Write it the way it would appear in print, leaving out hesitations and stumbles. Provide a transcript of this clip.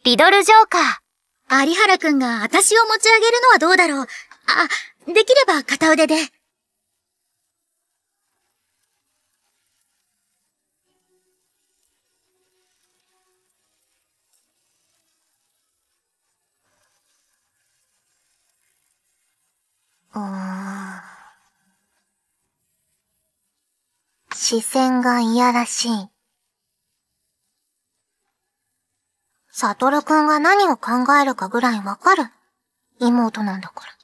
リドルジョーカー。 有原くんが私を持ち上げるのはどうだろう。できれば片腕で。 視線がいやらしい。悟くんが何を考えるかぐらいわかる。妹なんだから。